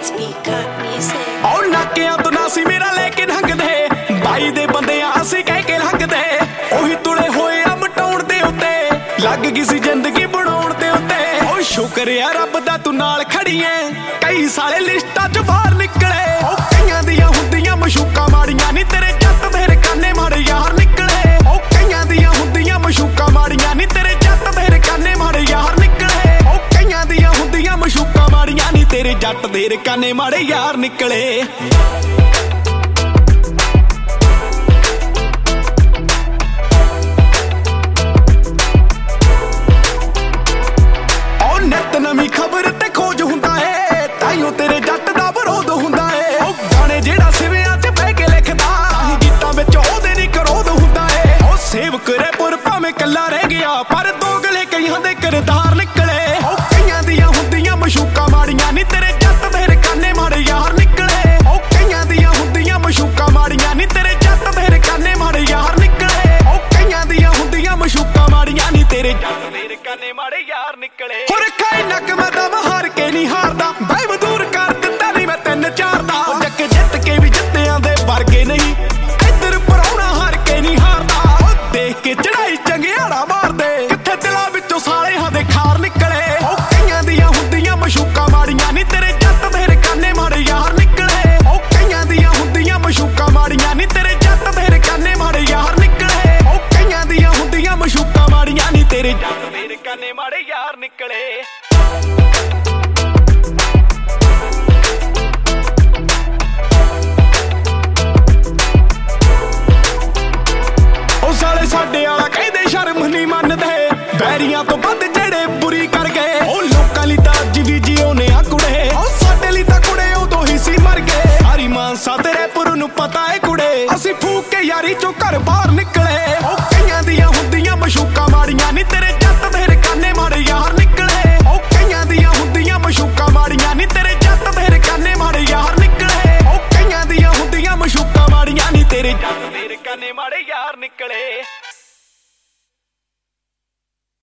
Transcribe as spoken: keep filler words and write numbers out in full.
और नाकिया तो नासी मेरा लेके ढंगदे बाई दे बंदे आसी कह के लंघदे ओही तुले होए आ मटाउण दे उत्ते लग गई सी जिंदगी बनाउण दे उत्ते ओ शुक्र है रब दा तू नाल खड़ी ऐ कई साले लिस्टां च बाहर निकले ओ कईयां दियां हुंदियां मशूका माड़ियां नी तेरे जट मेरे काने माड़े यार निकले ओ कईयां दियां हुंदियां मशूका माड़ियां नी तेरे जट मेरे काने माड़े यार निकले ओ कईयां दियां हुंदियां मशूका माड़ियां नी तेरे जट मेरे काने माड़े यार निकले नवी खबर ते खोज हुंदा है ताइयों तेरे जट दा विरोध हुंदा है ओ गाने जेड़ा सिवियां च बह के लिखदा गीतां विच ओहदे नी करोध हुंदा है ओ सेव करे पुर भावें कल्ला रह गया पर दोगले कईयां दे किरदार निकले ओ कईयां दियां हुंदियां मशूका माड़ियां नी तेरे जट मेरे काने माड़े यार निकले ओ कईयां दियां हुंदियां मशूका माड़ियां नी तेरे जट मेरे काने माड़े यार निकले ओ कईयां दियां हुंदियां मशूका माड़ियां नी तेरे जट मेरे काने माड़े यार निकले नक मैं दम हार के नहीं हारदा भाई मधूर कर दिता नहीं मैं तीन चार दा जग जित के भी जित्तियां दे वर्गे नहीं इधर पराउणा हार के नहीं हारदा देख के चढ़ाई चंगियाड़ा मार दे किथे दिलां विचों साले हां दे खार निकले ओ कईयां दियां हुंदियां मशूका माड़ियां नी तेरे जट मेरे काने माड़े यार निकले ओ कईयां दियां हुंदियां मशूका माड़ियां नी तेरे जट मेरे काने माड़े यार निकले ओ कईयां दियां हुंदियां मशूका माड़ियां नी तेरे जट मेरे काने माड़े यार निकले साले साडे वाला कहदे शर्म नहीं मनदे बैरियां तो बद जेड़े बुरी कर गए ओ लोकां लई तां अज भी जिउने आ कुड़े ओ साडे लई तां कुड़े उदों ही सी मर गए हरी मानसा तेरे पुर नूं पता है कुड़े असीं फूक के यारी चों घर बाहर निकले